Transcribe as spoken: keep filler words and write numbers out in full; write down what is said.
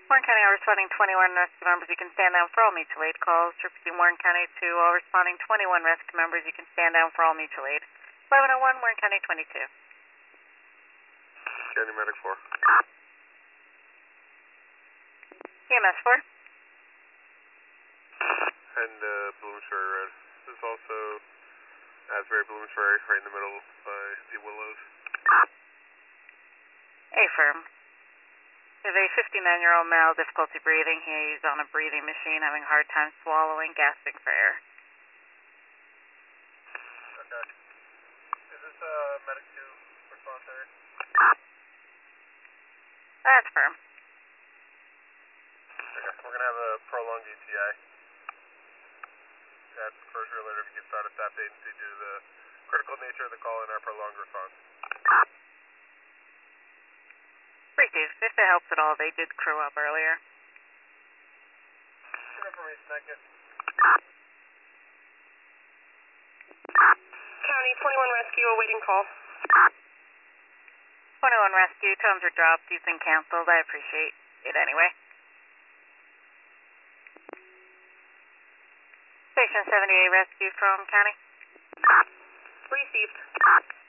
Warren County, all responding twenty-one rescue members, you can stand down for all mutual aid calls. Repeating Warren County to all responding twenty-one rescue members, you can stand down for all mutual aid. eleven oh one, Warren County twenty-two. County Medic four. E M S four. And uh, Bloomsbury Red. This is also Asbury Bloomsbury, right in the middle by the Willows. A firm. There's a fifty-nine-year-old male, difficulty breathing. He's on a breathing machine, having a hard time swallowing, gasping for air. Okay. Is this uh, Medic two response area? That's firm. Okay, we're going to have a prolonged E T A. At first relator, if you can start at staff agency due to the critical nature of the call and our prolonged response. Receive. If it helps at all, they did crew up earlier. Good information, thank you. County twenty-one Rescue, awaiting call. twenty-one Rescue, tones are dropped. He's been canceled. I appreciate it anyway. Station seventy-eight Rescue from County. Received.